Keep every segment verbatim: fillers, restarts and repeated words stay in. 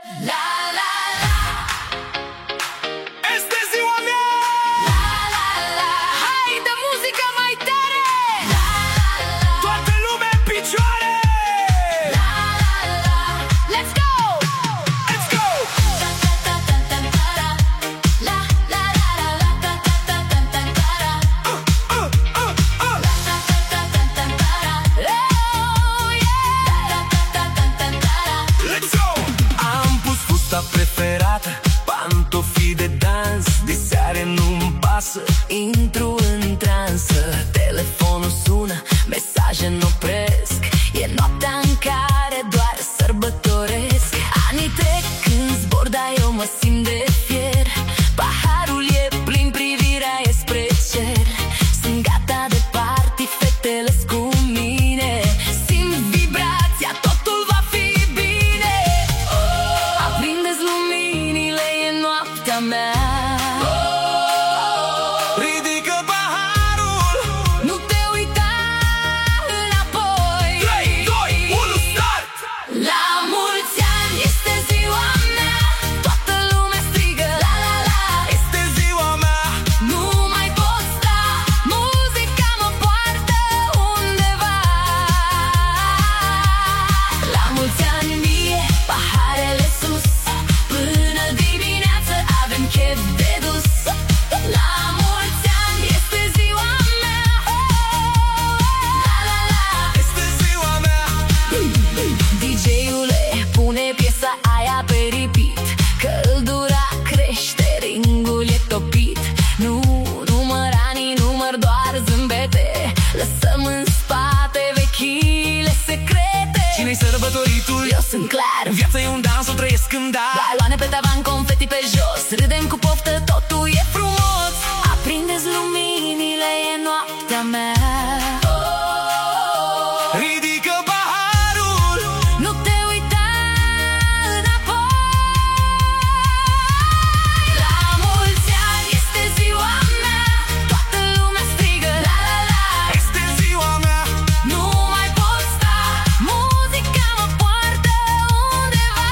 La la la, este ziua mea! la la la, hai dă muzica mai tare! La la la, Toată lumea în picioare! la la la, let's go! Let's go! Ta ta ta ta ta ta, la la la la la ta ta ta ta ta ta, Uh, uh, uh, uh. la ta ta ta ta ta ta, oh yeah! Ta ta ta ta ta ta. Let's go! Am pus fusta preferată, pantofii de dans. Diseară nu-mi pasă, intru în transă. Telefonul sună, mesaje n-opresc. E noaptea în care doar sărbătoresc. Anii trec când zbor, dar eu mă simt de fier. Paharul e plin, privirea e spre cer. Sunt gata de party, fetele-s cu mine. Simt vibrația, totul va fi bine. oh! Aprindeți luminile, e noaptea mea. Ridică paharul! Nu te uita înapoi. trei, doi, unu, start! La mulți ani, este ziua mea. Toată lumea strigă la la la. Este ziua mea! Nu mai pot sta, muzica mă poartă undeva. La mulți ani mie, paharele sus. Până dimineață avem chef de dus. La mulți ani, este ziua mea. La la la. Este ziua mea! D J-ule, pune piesa aia pe repeat. Căldura crește, ringul e topit. Nu număr anii, număr doar zâmbete. Lăsăm în spate vechile secrete. Cine-i sărbătoritul? Eu sunt clar. Viața e un dans, o trăiesc când da. Baloane pe tavan, confeti pe jos. Râdem cu poftă, totul e frumos. Aprindeți luminile, e noaptea mea. Ridică paharul! Nu te uita înapoi. La mulți ani, este ziua mea. Toată lumea strigă la la la. Este ziua mea! Nu mai pot sta, muzica mă poartă undeva.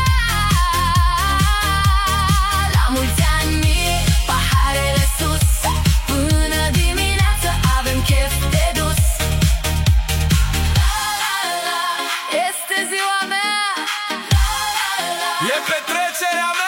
La mulți ani mie, paharele sus. Până dimineață avem chef de dus. La la la, este ziua mea. La la la, E petrecerea mea!